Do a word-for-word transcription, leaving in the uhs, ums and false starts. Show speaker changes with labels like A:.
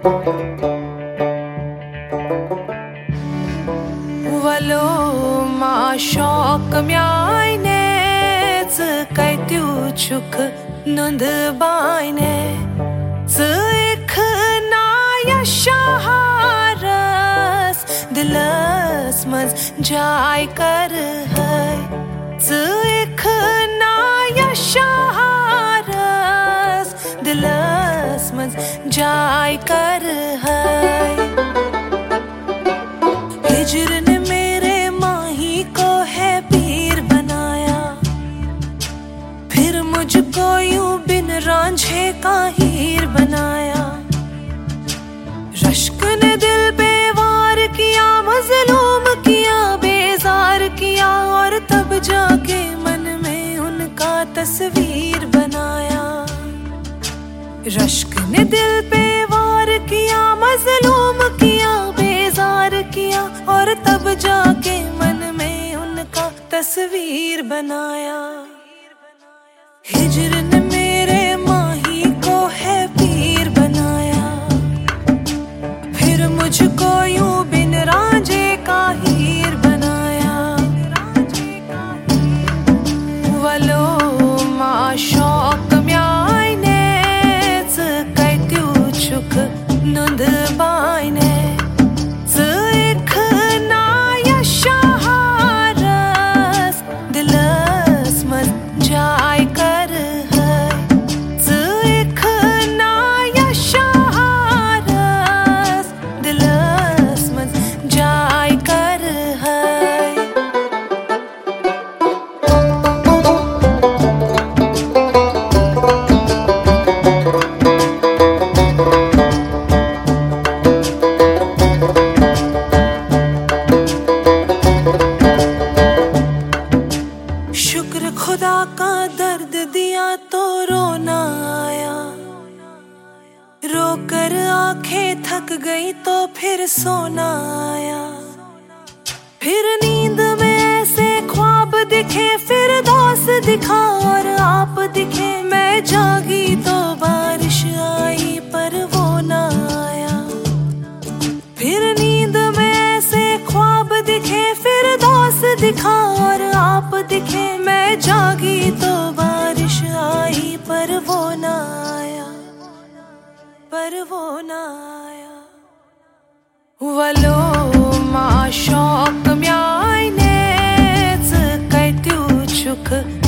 A: Valo ma şok mjajne Cë kajtju quk nëndë bajne Cë e kënaja shaharës Dëlës mëz gjaj kërëhëj Cë e kënaja shaharës Dëlës mëz gjaj kërëhëj हिजर ने मेरे माही को है पीर बनाया फिर मुझको यूं बिन रांझे का हीर बनाया रश्क ने दिल पे वार किया मजलूम किया बेजार किया और तब जाके मन में उनका तस्वीर बनाया रश्क ने दिल पे वार किया मजलूम किया बेजार किया और तब जाके मन में उनका तस्वीर बनाया हिजर ने मेरे माही को है पीर बनाया फिर मुझको यूं बिन रांझे का हीर बनाया वलो मा शौक म्यायने Cë kajtju quk nëndë bajne Cë e kënaja shaharës Dëlës mëz gjaj kërëhëj Cë e kënaja shaharës Dëlës mëz gjaj kërëhëj शुक्र खुदा का दर्द दिया तो रोना आया रोकर आंखें थक गई तो फिर सोना आया फिर नींद में ऐसे ख्वाब दिखे फिर दोस्त दिखा और आप दिखे मैं जागी तो बारिश आई पर वो ना आया फिर नींद में ऐसे ख्वाब दिखे फिर दोस्त दिखा और आप दिखे मैं जागी तो बारिश आई पर वो ना आया पर वो ना आया वलो मा शौक म्यायने Cë kajtju quk